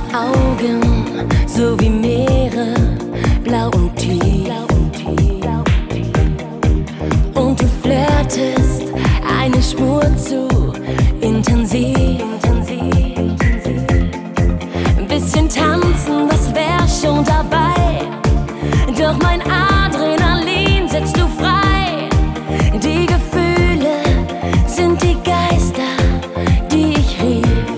Augen, so wie Meere, blau und tief. Und du flirtest eine Spur zu intensiv. Ein bisschen tanzen, das wär schon dabei. Doch mein Adrenalin setzt du frei. Die Gefühle sind die Geister, die ich rief.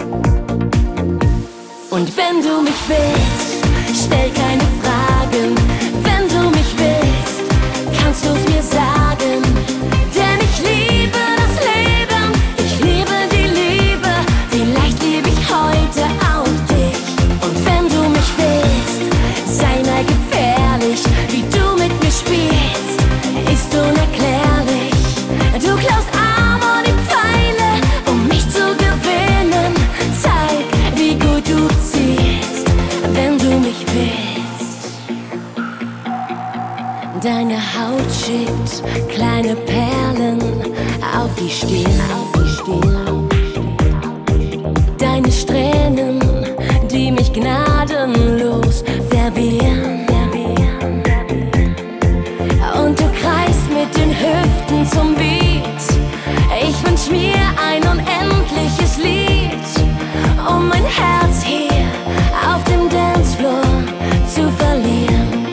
Und wenn du mich willst, stell keine Fragen. Wenn du mich willst, kannst du's mir sagen. Denn ich liebe das Leben, ich liebe die Liebe. Vielleicht liebe ich heute auch dich. Und wenn du mich willst, sei mal gefährlich. Wie du mit mir spielst, ist unerklärlich. Du klaust Arm die Pfeile, um mich zu gewinnen. Zeig, wie gut du ziehst, wenn du mich willst. Deine Haut schickt kleine Perlen auf die Stirn. Deine Strähnen, die mich gnadenlos verwirren. Und du kreist mit den Hüften zum Beat. Ich wünsch mir ein unendliches Lied, um mein Herz hier auf dem Dancefloor zu verlieren.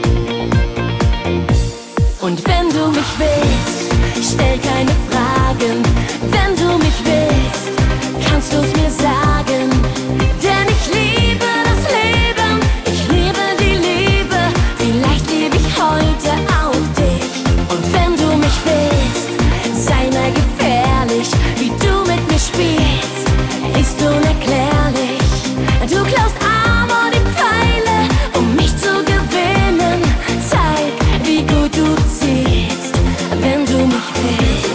Und wenn du mich willst, stell keine Fragen. Wenn du mich willst, kannst du's mir sagen. Denn ich liebe das Leben, ich liebe die Liebe. Vielleicht liebe ich heute auch dich. Und wenn du mich willst, sei mal gefährlich. Wie du mit mir spielst, ist unerklärlich. Du klaust Arm die Pfeile, um mich zu gewinnen. Zeig, wie gut du ziehst, wenn du mich willst.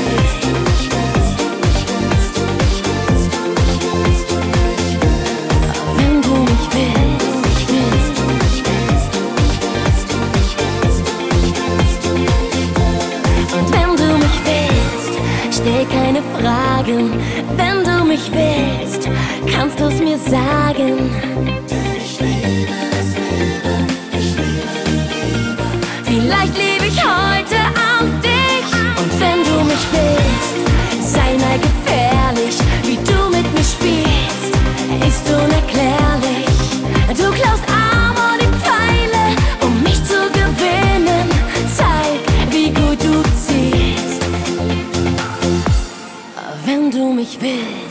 Wenn du mich willst. Und wenn du mich willst, stell keine Fragen. Wenn du mich willst, kannst du's mir sagen. Vielleicht liebe ich heute auch dich. Und wenn du mich willst, sei mal gefährlich. Wie du mit mir spielst, ist unerklärlich. Du klaust Arm die Pfeile, um mich zu gewinnen. Zeig, wie gut du ziehst, wenn du mich willst.